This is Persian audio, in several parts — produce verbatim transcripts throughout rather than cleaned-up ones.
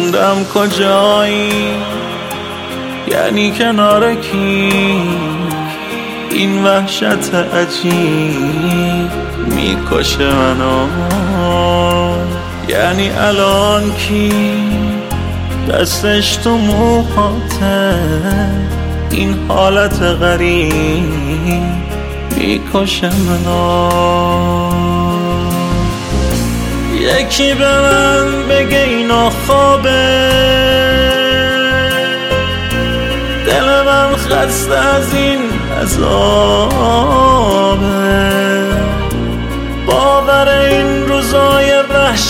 موندم کجایی، یعنی کنار کی؟ این وحشت عجیب میکشه منو. یعنی الان کی دستش تو موهاته؟ این حالت غریب میکشه منو. یکی به من بگه اینا خوابه، دل من خسته از این عذابه. باور این روزای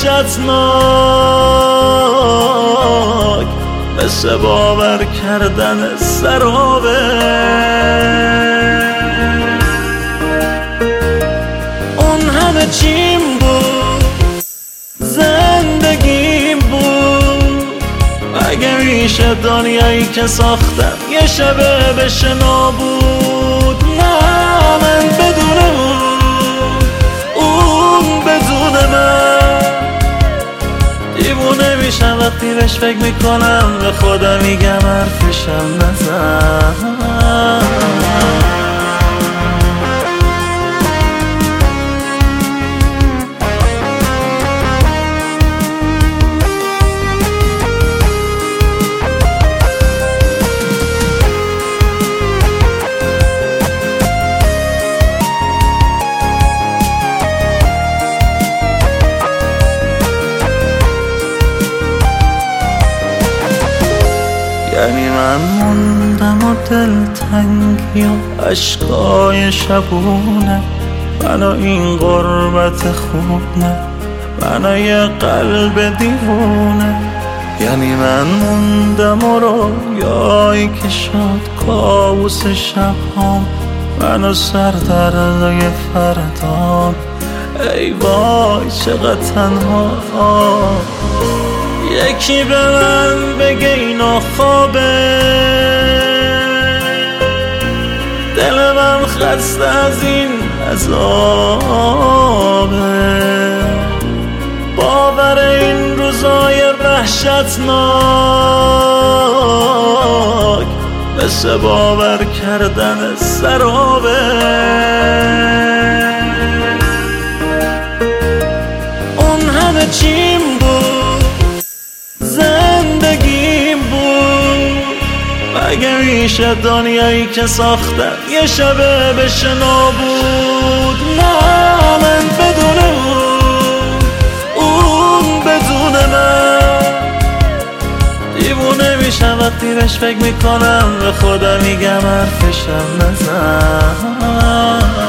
وحشتناک مثل باور کردن سرابه. اون همه چیم بود، زندگیم بود. اگه میشه دنیایی که ساختم یه شبه بشه نابود. نه من بدون اون، اون بدون من دیوونه میشم وقتی بهش فکر میکنم. به خودم میگم حرفشم نزن. یعنی من موندم و دلتنگی و عشقای شبونه. منو این غربت خونه، منو یه قلب دیوونه. یعنی من موندم و رویایی که شد کابوس شبهام. منو سردردای فردام، ای وای چقدر تنها. یکی به من بگه اینا خوابه، دل من خسته از این عذابه. باور این روزای وحشتناک مثل باور کردن سرابه. اون همه چیم بود، زندگیم بود. اگه میشه دنیایی که ساختم یه شبه بشه نابود. نه من بدون اون، اون بدون من دیوونه میشم وقتی بهش فکر میکنم. به خودم میگم حرفشم نزن.